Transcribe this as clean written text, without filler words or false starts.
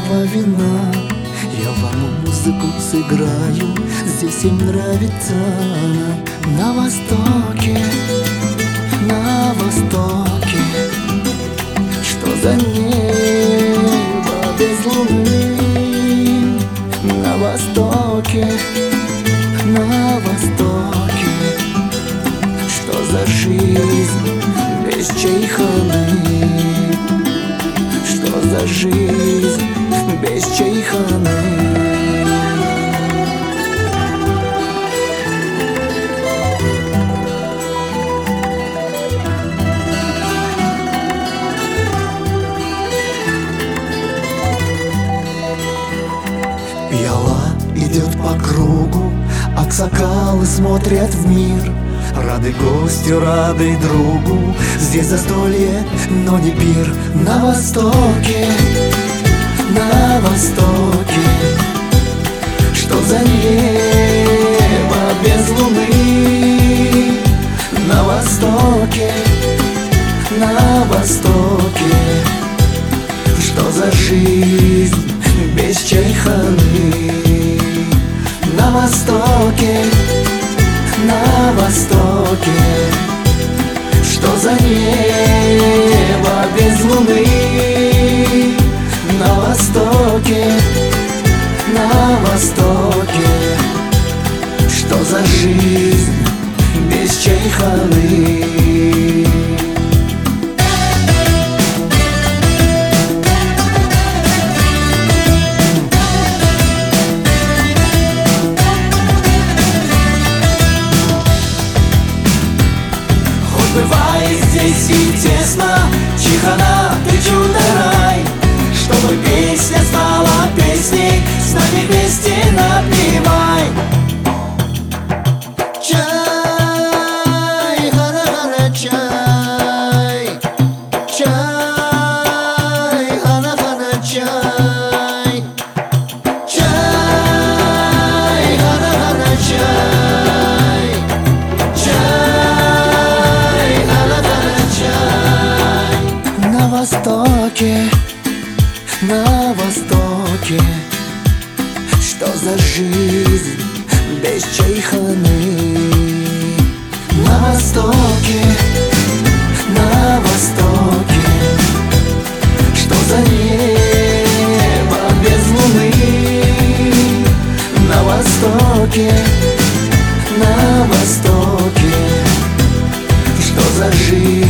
этого вина я вам музыку сыграю. Здесь им нравится на востоке, на востоке. Что за небо без луны? На востоке, на востоке. Что за жизнь без чайханы? Что за жизнь без чайханы? Пиала идет по кругу, аксакалы смотрят в мир. Рады гостю, рады другу, здесь застолье, но не пир. На востоке, на востоке. Что за небо без луны? На востоке, на востоке. Что за жизнь без чайханы? На востоке, на востоке. Что за небо без луны? На востоке, на востоке. Что за жизнь без чайханы? Бывает здесь и тесно, чайхана, ты чудо-рай. Чтобы песня стала песней, с нами вместе напевай. Чай, хана-хана, чай. Чай, хана-хана, чай. Чай, хана-хана, чай. На востоке, на востоке. Что за жизнь без чайханы? На востоке, на востоке. Что за небо без луны? На востоке, на востоке. Что за жизнь